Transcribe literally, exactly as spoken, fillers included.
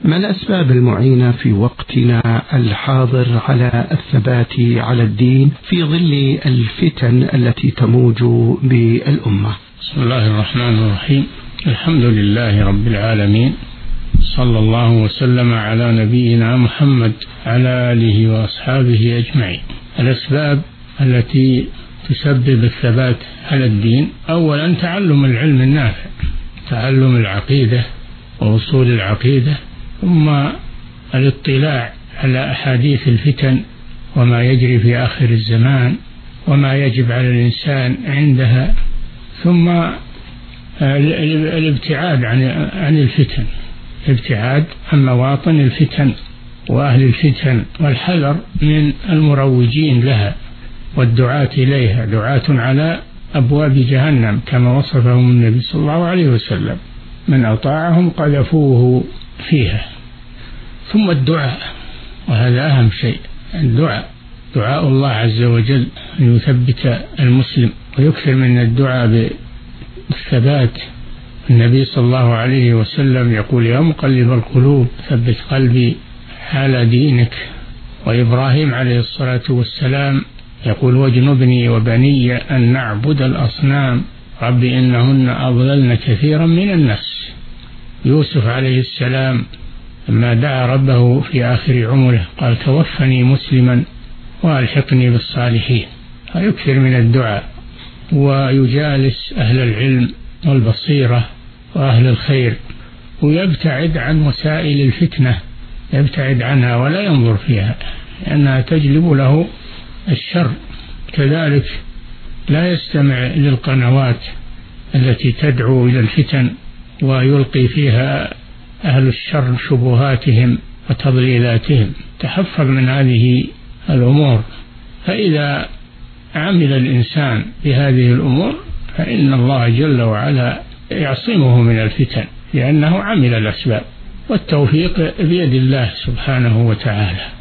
ما الأسباب المعينة في وقتنا الحاضر على الثبات على الدين في ظل الفتن التي تموج بالأمة؟ بسم الله الرحمن الرحيم. الحمد لله رب العالمين، صلى الله وسلم على نبينا محمد على آله وأصحابه أجمعين. الأسباب التي تسبب الثبات على الدين: أولا تعلم العلم النافع، تعلم العقيدة وأصول العقيدة، ثم الاطلاع على أحاديث الفتن وما يجري في آخر الزمان وما يجب على الإنسان عندها، ثم الابتعاد عن الفتن، الابتعاد عن مواطن الفتن وأهل الفتن، والحذر من المروجين لها والدعاة إليها، دعاة على أبواب جهنم كما وصفهم النبي صلى الله عليه وسلم، من أطاعهم قذفوه فيها. ثم الدعاء، وهذا أهم شيء، الدعاء، دعاء الله عز وجل أن يثبت المسلم ويكثر من الدعاء بالثبات. النبي صلى الله عليه وسلم يقول: يا مقلب القلوب ثبت قلبي على دينك. وإبراهيم عليه الصلاة والسلام يقول: واجنبني وبني أن نعبد الأصنام رب إنهن أضللن كثيرا من الناس. يوسف عليه السلام لما دعا ربه في آخر عمره قال: توفني مسلما وألحقني بالصالحين. فيكثر من الدعاء ويجالس أهل العلم والبصيرة وأهل الخير، ويبتعد عن وسائل الفتنة، يبتعد عنها ولا ينظر فيها لأنها تجلب له الشر. كذلك لا يستمع للقنوات التي تدعو إلى الفتن ويلقي فيها أهل الشر شبهاتهم وتضليلاتهم، تحفظ من هذه الأمور. فإذا عمل الإنسان بهذه الأمور فإن الله جل وعلا يعصمه من الفتن لأنه عمل الأسباب، والتوفيق بيد الله سبحانه وتعالى.